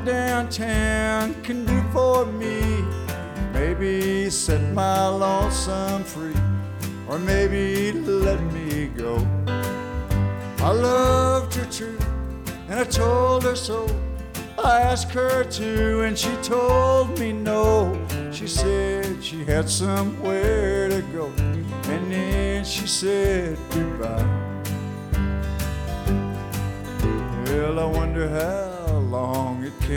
downtown can do for me. Maybe set my lonesome free, or maybe let me go. I loved her true, and I told her so. I asked her to, and she told me no. She said she had somewhere to go, and then she said goodbye. Well, I wonder how long it can